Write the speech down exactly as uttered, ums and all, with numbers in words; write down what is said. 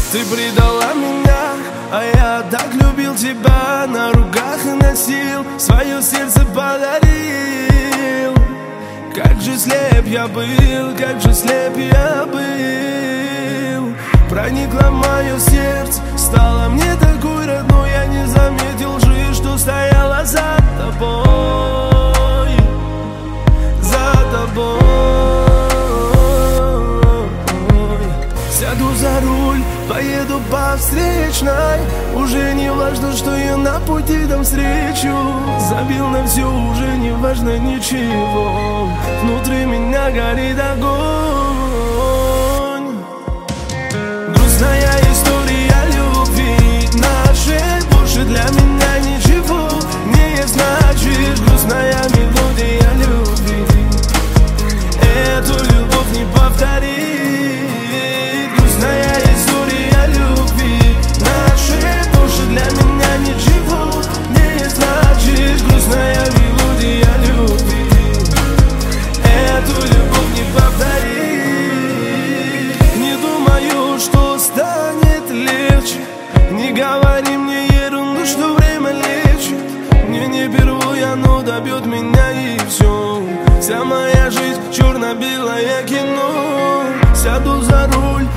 Ты предала меня, а я так любил тебя. На руках и носил, свое сердце подарил. Как же слеп я был, как же слеп я был. Проникло мое сердце, стало мне такой родной. Я не заметил лжи, что стояла за тобой, за тобой. Сяду за руль, поеду по встречной. Уже не важно, что я на пути там встречу. Забил на все, уже не важно ничего. Внутри меня горит огонь. Грустная история любви нашей больше для меня ничего не значит. Грустная мелодия любви эту любовь не повторит. Не говори мне ерунду, что время лечит. Мне не впервые оно добьет меня и все. Вся моя жизнь черно-белое кино. Сяду за руль,